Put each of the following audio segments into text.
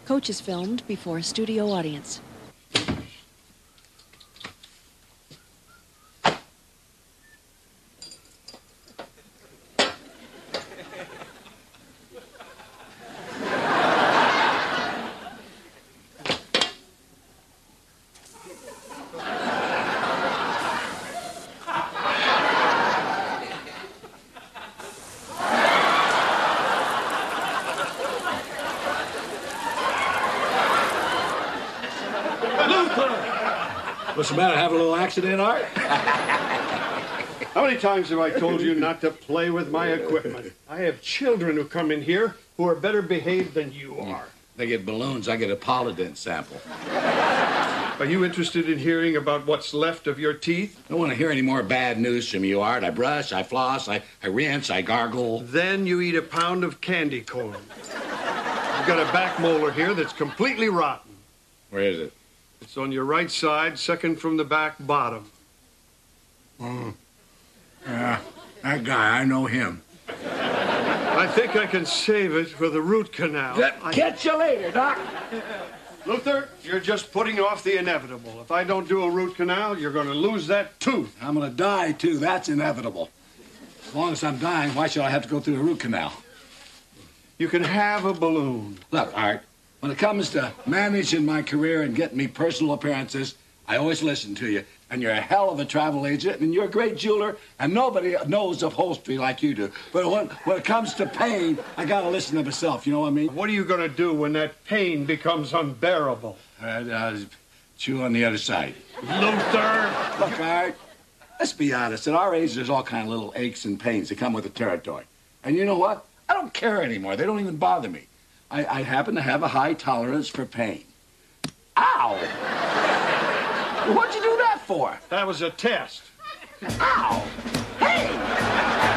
Coach is filmed before a studio audience. What's the matter? Have a little accident, Art? How many times have I told you not to play with my equipment? I have children who come in here who are better behaved than you are. They get balloons. I get a Polydent sample. Are you interested in hearing about what's left of your teeth? I don't want to hear any more bad news from you, Art. I brush, I floss, I rinse, I gargle. Then you eat a pound of candy corn. You've got a back molar here that's completely rotten. Where is it? It's on your right side, second from the back bottom. Yeah, that guy, I know him. I think I can save it for the root canal. Catch you later, Doc. Luther, you're just putting off the inevitable. If I don't do a root canal, you're going to lose that tooth. I'm going to die, too. That's inevitable. As long as I'm dying, why should I have to go through a root canal? You can have a balloon. Look, Art, when it comes to managing my career and getting me personal appearances, I always listen to you. And you're a hell of a travel agent, and you're a great jeweler, and nobody knows upholstery like you do. But when it comes to pain, I got to listen to myself, you know what I mean? What are you going to do when that pain becomes unbearable? Chew on the other side. Luther! Look, Art, let's be honest. At our age, there's all kind of little aches and pains that come with the territory. And you know what? I don't care anymore. They don't even bother me. I happen to have a high tolerance for pain. Ow! What'd you do that for? That was a test. Ow! Hey!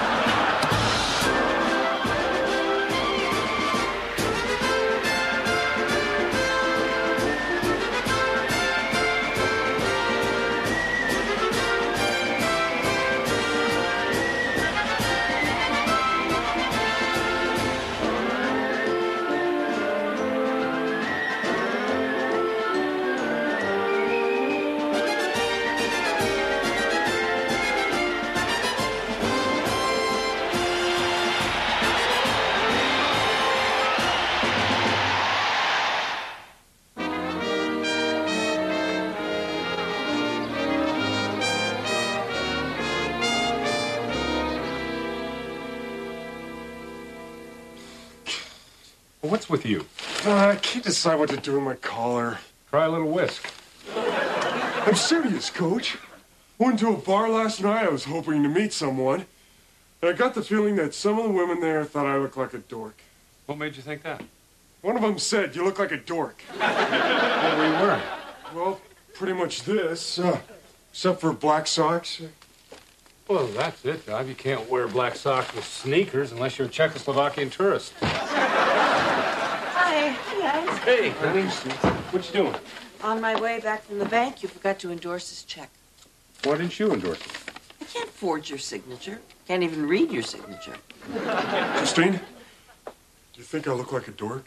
What's with you? I can't decide what to do with my collar. Try a little whisk. I'm serious, Coach. Went to a bar last night. I was hoping to meet someone. And I got the feeling that some of the women there thought I looked like a dork. What made you think that? One of them said, "You look like a dork." What were you wearing? Well, pretty much this, except for black socks. Well, that's it, Doc. You can't wear black socks with sneakers unless you're a Czechoslovakian tourist. Hi, guys. Hey, honey. What you doing? On my way back from the bank, you forgot to endorse this check. Why didn't you endorse it? I can't forge your signature. Can't even read your signature. Christine, do you think I look like a dork?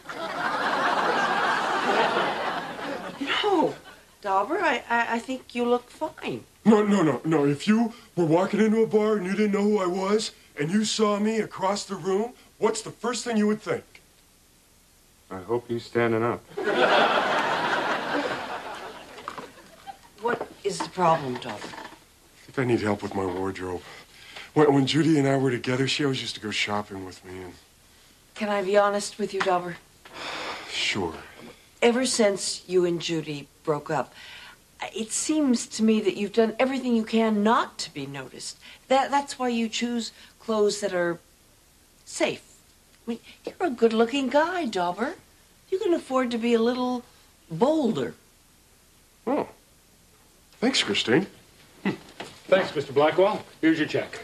No, Dauber, I think you look fine. No. If you were walking into a bar and you didn't know who I was, and you saw me across the room, what's the first thing you would think? I hope he's standing up. What is the problem, Dauber? I think I need help with my wardrobe. When Judy and I were together, she always used to go shopping with me, and... Can I be honest with you, Dauber? Sure. Ever since you and Judy broke up, it seems to me that you've done everything you can not to be noticed. That's why you choose clothes that are safe. I mean, you're a good-looking guy, Dauber. You can afford to be a little bolder. Oh. Thanks, Christine. Thanks, Mr. Blackwell. Here's your check.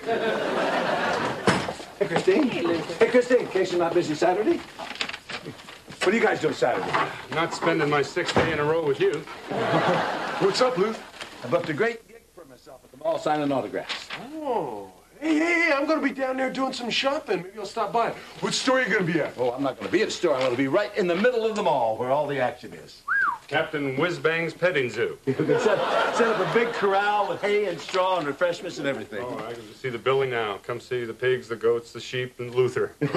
Hey, Christine. Hey, Christine, in case you're not busy Saturday. What are you guys doing Saturday? Not spending my 6th day in a row with you. What's up, Luke? I booked a great gig for myself at the mall signing autographs. Oh, Hey, I'm going to be down there doing some shopping. Maybe I'll stop by. What store are you going to be at? Oh, I'm not going to be at the store. I'm going to be right in the middle of the mall where all the action is. Captain Whizbang's petting zoo. You can set up a big corral with hay and straw and refreshments and everything. Oh, I can see the building now. Come see the pigs, the goats, the sheep, and Luther. Did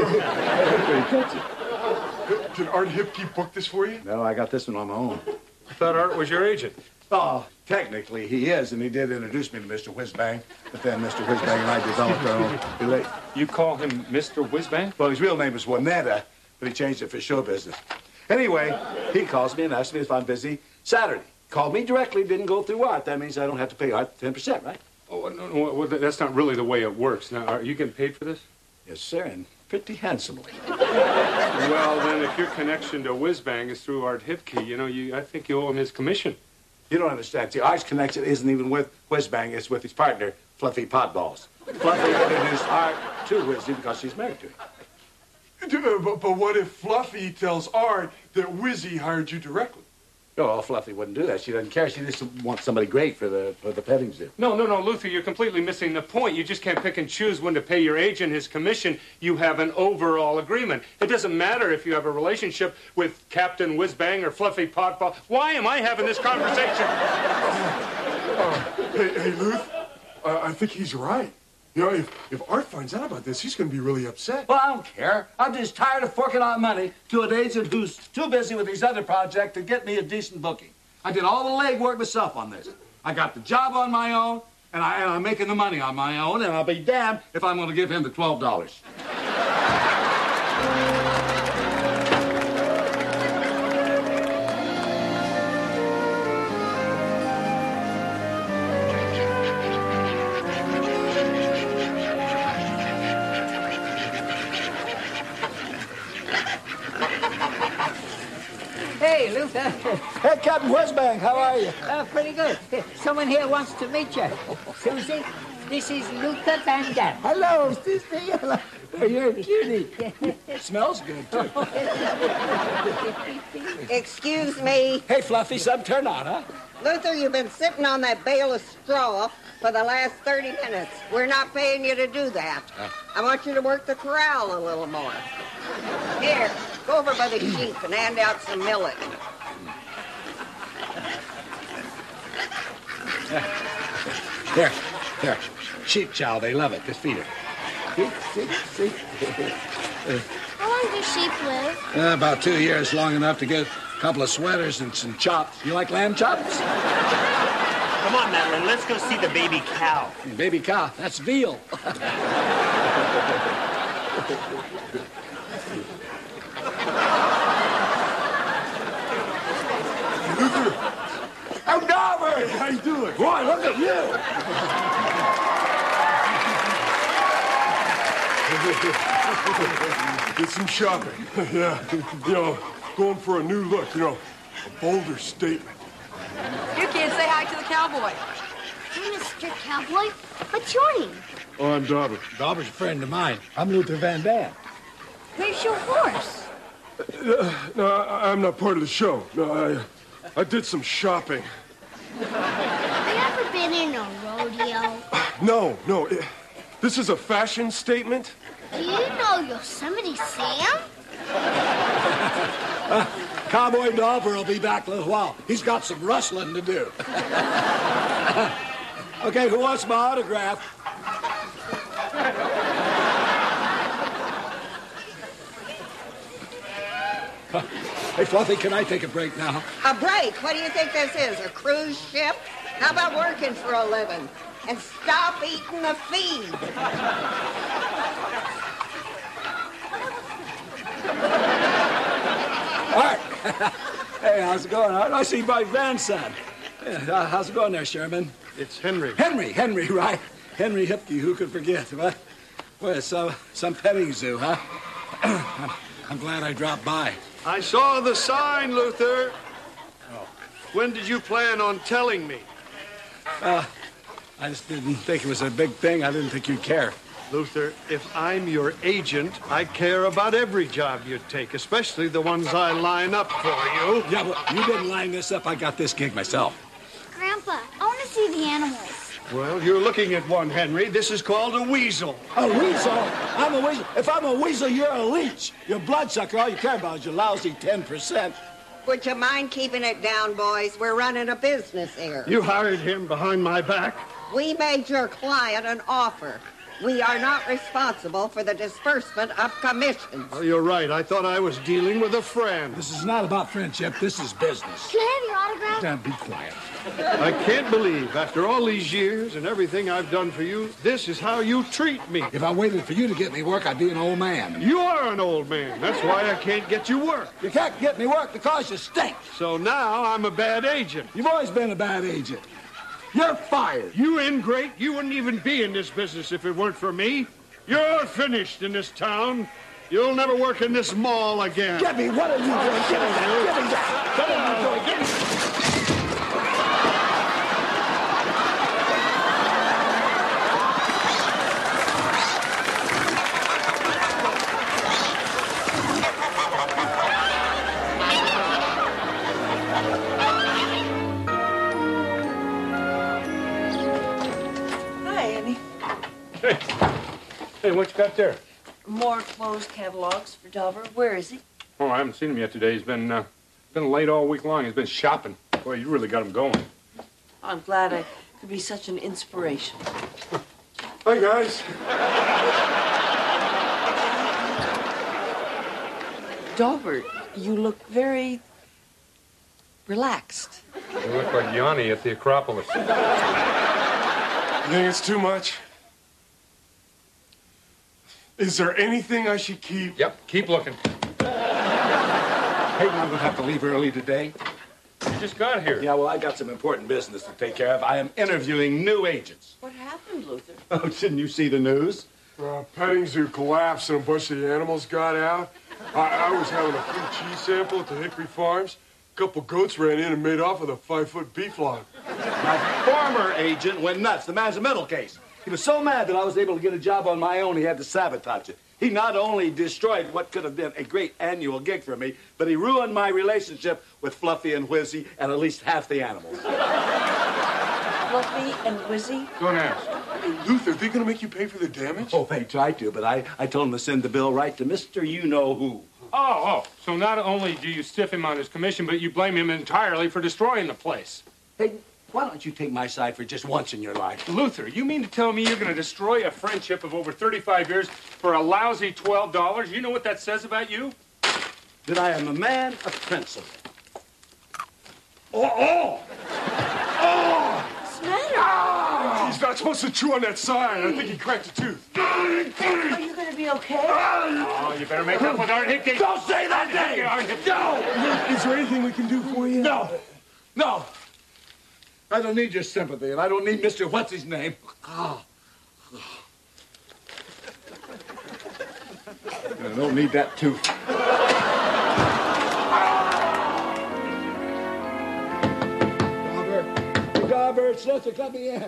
Art Hipke book this for you? No, I got this one on my own. I thought Art was your agent. Oh, technically he is, and he did introduce me to Mr. Whizbang. But then Mr. Whizbang and I developed our own relate. You call him Mr. Whizbang? Well, his real name was Juanetta, but he changed it for show business. Anyway, he calls me and asks me if I'm busy Saturday. Called me directly, didn't go through Art. That means I don't have to pay Art 10%, right? Oh, no, well, that's not really the way it works. Now, are you getting paid for this? Yes, sir, and pretty handsomely. Well, then, if your connection to Whizbang is through Art Hipke, I think you owe him his commission. You don't understand. See, Art's connection isn't even with Whizbang. It's with his partner, Fluffy Potballs. Fluffy introduced Art to Whizzy because she's married to him. But what if Fluffy tells Art that Whizzy hired you directly? Oh, Fluffy wouldn't do that. She doesn't care. She just wants somebody great for the petting zoo. No, Luther, you're completely missing the point. You just can't pick and choose when to pay your agent his commission. You have an overall agreement. It doesn't matter if you have a relationship with Captain Whizbang or Fluffy Potball. Why am I having this conversation? Hey, Luth, I think he's right. If Art finds out about this, he's going to be really upset. Well, I don't care. I'm just tired of forking out money to an agent who's too busy with his other project to get me a decent booking. I did all the legwork myself on this. I got the job on my own, and I'm making the money on my own, and I'll be damned if I'm going to give him the $12. Hey, Luther. Hey, Captain Whizbang, how are you? Pretty good. Someone here wants to meet you. Susie, this is Luther Van Dam. Hello, Susie. Hello. Oh, you're a cutie. Smells good, too. Excuse me. Hey, Fluffy, some turn on, huh? Luther, you've been sitting on that bale of straw for the last 30 minutes. We're not paying you to do that. I want you to work the corral a little more. Here, go over by the sheep and hand out some millet. Here. Sheep chow, they love it. Just feed her. See? How long do sheep live? About 2 years, long enough to get a couple of sweaters and some chops. You like lamb chops? Come on, Madeline, let's go see the baby cow. Baby cow, that's veal. Oh, Dauber! How you doing? Boy, look at you! Did some shopping. Yeah. Going for a new look, a bolder statement. You can't say hi to the cowboy. Hey, Mr. Cowboy, what's your name? Oh, I'm Dauber. Dauber's a friend of mine. I'm Luther Van Dam. Where's your horse? No, I'm not part of the show. No, I did some shopping. Have you ever been in a rodeo? No. This is a fashion statement. Do you know Yosemite Sam? Cowboy Dauber will be back in a little while. He's got some rustling to do. Okay, who wants my autograph? Hey, Fluffy, can I take a break now? A break? What do you think this is, a cruise ship? How about working for a living? And stop eating the feed. Art! Hey, how's it going, Art? I see my grandson. Yeah, how's it going there, Sherman? It's Henry. Henry, right. Henry Hipke, who could forget? What? Well, some petting zoo, huh? I'm glad I dropped by. I saw the sign, Luther. Oh. When did you plan on telling me? I just didn't think it was a big thing. I didn't think you'd care. Luther, if I'm your agent, I care about every job you take, especially the ones I line up for you. Yeah, but you didn't line this up. I got this gig myself. Grandpa, I want to see the animals. Well, you're looking at one, Henry. This is called a weasel. A weasel? I'm a weasel. If I'm a weasel, you're a leech. You're a bloodsucker. All you care about is your lousy 10%. Would you mind keeping it down, boys? We're running a business here. You hired him behind my back? We made your client an offer. We are not responsible for the disbursement of commissions. Oh, you're right. I thought I was dealing with a friend. This is not about friendship. This is business. Can I have your autograph? Now, be quiet. I can't believe, after all these years and everything I've done for you, this is how you treat me. If I waited for you to get me work, I'd be an old man. You are an old man. That's why I can't get you work. You can't get me work because you stink. So now I'm a bad agent. You've always been a bad agent. You're fired. You ingrate. You wouldn't even be in this business if it weren't for me. You're finished in this town. You'll never work in this mall again. Gibby, what are you doing? Give me that. Give me that. What are you doing? Give me that. Hey, what you got there? More closed catalogs for Dauber. Where is he? Oh, I haven't seen him yet today. He's been late all week long. He's been shopping. Boy, you really got him going. I'm glad I could be such an inspiration. Hi, guys. Dauber, you look very relaxed. You look like Yanni at the Acropolis. You think it's too much? Is there anything I should keep? Yep, keep looking. Hey, I'm going to have to leave early today. You just got here. Yeah, well, I got some important business to take care of. I am interviewing new agents. What happened, Luther? Oh, didn't you see the news? Petting zoo collapsed and a bunch of the animals got out. I was having a free cheese sample at the Hickory Farms. A couple goats ran in and made off with a 5-foot beef log. My former agent went nuts. The man's a mental case. He was so mad that I was able to get a job on my own, he had to sabotage it. He not only destroyed what could have been a great annual gig for me, but he ruined my relationship with Fluffy and Whizzy and at least half the animals. Fluffy and Whizzy? Don't ask. Luther, they gonna make you pay for the damage? Oh, they tried to, but I told him to send the bill right to Mr. You-Know-Who. Oh. So not only do you stiff him on his commission, but you blame him entirely for destroying the place. Hey, why don't you take my side for just once in your life? Luther, you mean to tell me you're going to destroy a friendship of over 35 years for a lousy $12? You know what that says about you? That I am a man of principle. What's the matter? He's not supposed to chew on that sign. I think he cracked a tooth. Are you going to be okay? Oh, you better make up with Art Hickey. Don't say that name! No! Is there anything we can do for you? No! I don't need your sympathy, and I don't need Mr. What's-His-Name. I don't need that tooth. Dauber, it's Luther, come me in.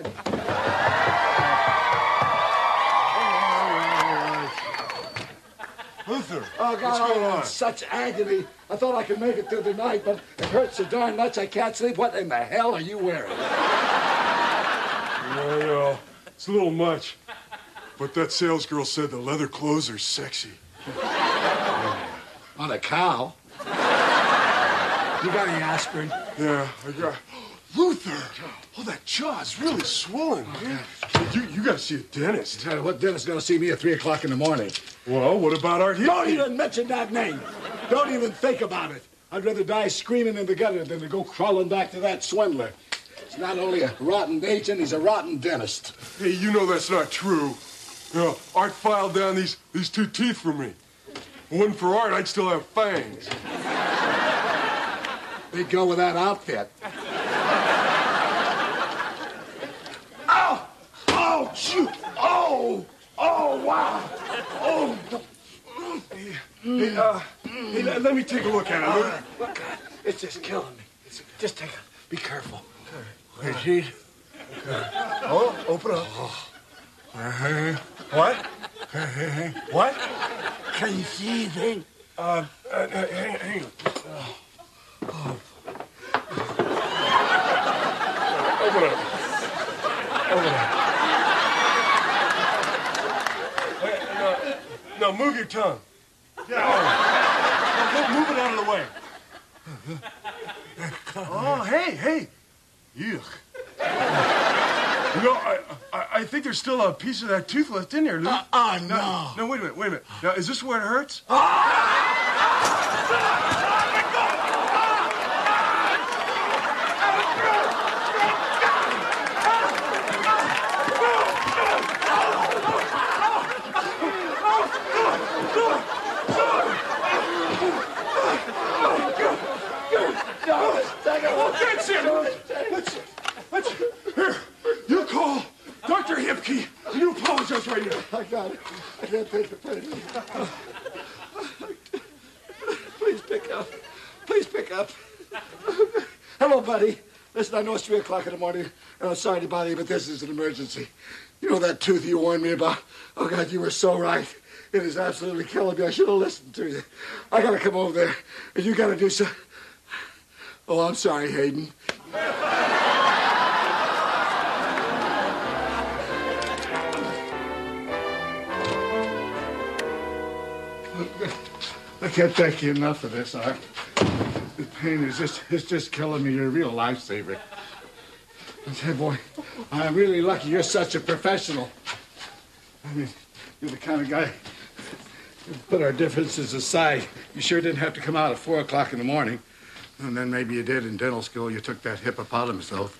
Luther, Oh, God, what's going I'm on? in such agony. I thought I could make it through the night, but it hurts so darn much I can't sleep. What in the hell are you wearing? I know. It's a little much. But that sales girl said the leather clothes are sexy. On a cow? You got any aspirin? Yeah, I got... Luther! Oh, that jaw's really swollen, man. You gotta see a dentist. What dentist's gonna see me at 3 o'clock in the morning? Well, what about Art Hickey? Don't even mention that name. Don't even think about it. I'd rather die screaming in the gutter than to go crawling back to that swindler. He's not only a rotten agent, he's a rotten dentist. Hey, you know that's not true. You know, Art filed down these 2 teeth for me. If it wasn't for Art, I'd still have fangs. They'd go with that outfit. Oh, shoot! Oh, wow! Oh! Hey, let me take a look at it. Look, it's just killing me. Just be careful. Hey, Gene. Oh, open up. What? What? Can you see anything? Hang on. Open up. move your tongue. Yeah. Move it out of the way. Oh, hey. Yuck. I think there's still a piece of that tooth left in there, Lou. No. No, wait a minute. Now, is this where it hurts? That's it. Here, you call Dr. Hipke and you apologize right now. I got it. I can't take the pain. Please pick up. Hello, buddy. Listen, I know it's 3 o'clock in the morning, and I'm sorry to bother you, but this is an emergency. You know that tooth you warned me about? Oh, God, you were so right. It is absolutely killing me. I should have listened to you. I got to come over there, and you got to do so. Oh, I'm sorry, Hayden. I can't thank you enough for this, Art. The pain is just killing me. You're a real lifesaver. Hey, boy, I'm really lucky you're such a professional. I mean, you're the kind of guy who put our differences aside. You sure didn't have to come out at 4 o'clock in the morning. And then maybe you did in dental school. You took that hippopotamus oath.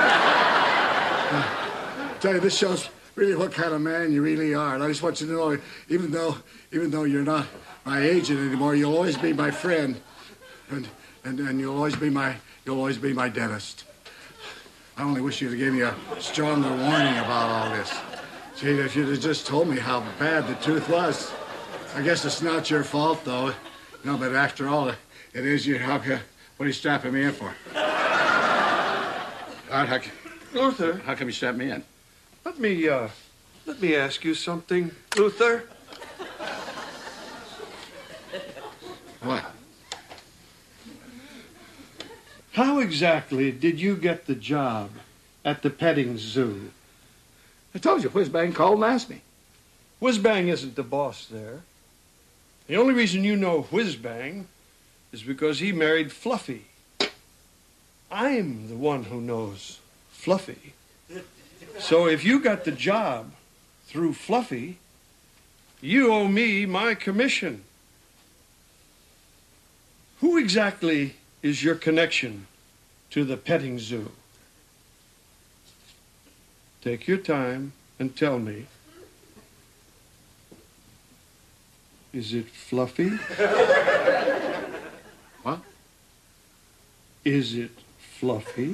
Tell you, this shows really what kind of man you really are. And I just want you to know, even though you're not my agent anymore, you'll always be my friend, and you'll always be my dentist. I only wish you'd have given me a stronger warning about all this. See, if you'd have just told me how bad the tooth was. I guess it's not your fault, though. No, but after all, it is your. What are you strapping me in for? Art, Luther, how come you strap me in? let me ask you something, Luther. What? How exactly did you get the job at the petting zoo? I told you, Whizbang called and asked me. Whizbang isn't the boss there. The only reason you know Whizbang is because he married Fluffy. I'm the one who knows Fluffy. So if you got the job through Fluffy, you owe me my commission. Who exactly is your connection to the petting zoo? Take your time and tell me. Is it Fluffy? What? Is it Fluffy?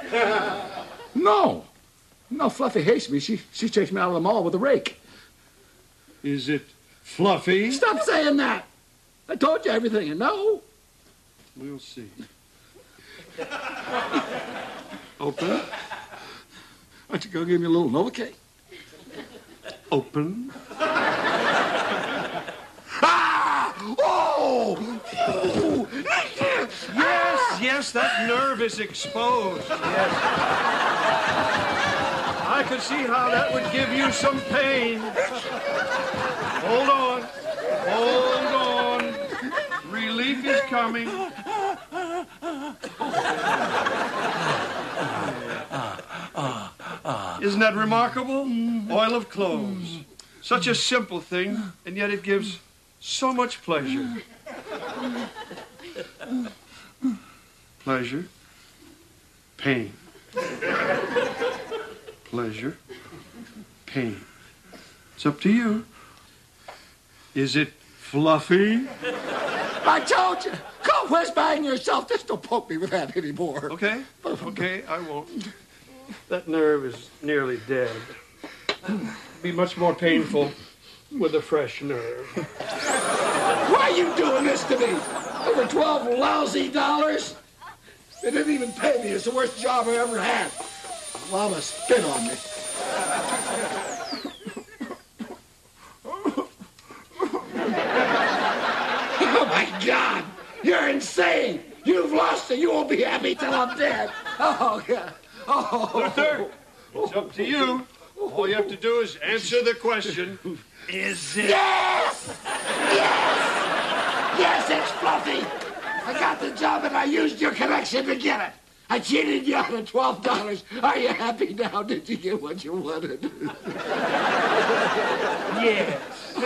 No. No, Fluffy hates me. She chased me out of the mall with a rake. Is it Fluffy? Stop saying that. I told you everything, and no. We'll see. Open. Why don't you go give me a little Novocaine? Open. Ah! Oh! Yes, that nerve is exposed. Yes. I could see how that would give you some pain. Hold on. Relief is coming. Isn't that remarkable? Oil of cloves. Such a simple thing, and yet it gives so much pleasure. Pleasure. Pain. Pleasure. Pain. It's up to you. Is it Fluffy? I told you. Go Whizbang yourself. Just don't poke me with that anymore. Okay, I won't. That nerve is nearly dead. Be much more painful with a fresh nerve. Why are you doing this to me? Over 12 lousy dollars? They didn't even pay me. It's the worst job I ever had. Mama spit on me. Oh, my God. You're insane. You've lost it. You won't be happy till I'm dead. Oh, God. Oh. Luther, it's up to you. All you have to do is answer the question. Is it... Yes! Yes, it's Fluffy. I got the job and I used your connection to get it. I cheated you out of $12. Are you happy now? Did you get what you wanted? Yes.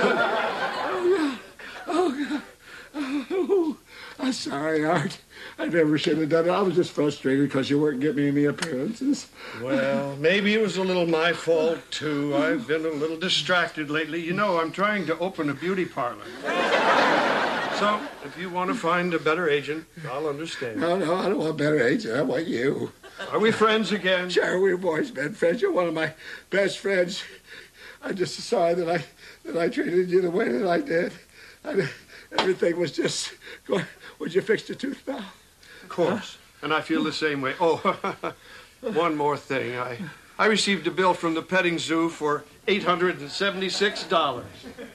Oh, I'm sorry, Art. I never should have done it. I was just frustrated because you weren't getting me any appearances. Well, maybe it was a little my fault, too. I've been a little distracted lately. You know, I'm trying to open a beauty parlor. So, if you want to find a better agent, I'll understand. No, I don't want a better agent. I want you. Are we friends again? Sure, we've always been friends. You're one of my best friends. I'm just sorry that I treated you the way that I did. Everything was just going. Would you fix the tooth now? Of course. And I feel the same way. Oh, one more thing. I received a bill from the petting zoo for $876.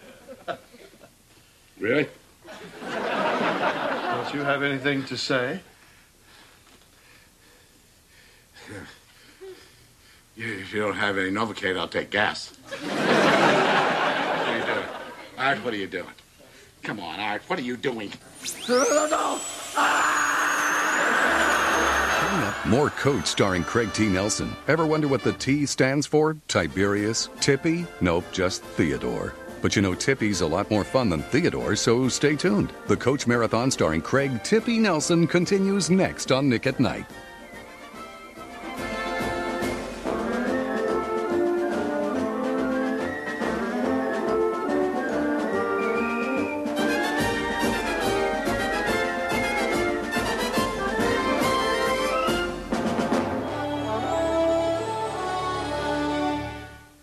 Really? Don't you have anything to say? If you don't have any Novocaine, I'll take gas. What are you doing? Art, what are you doing? Come on, Art, what are you doing? No! Coming up, more Coach starring Craig T. Nelson. Ever wonder what the T stands for? Tiberius? Tippy? Nope, just Theodore. But you know, Tippy's a lot more fun than Theodore, so stay tuned. The Coach Marathon starring Craig Tippy Nelson continues next on Nick at Night.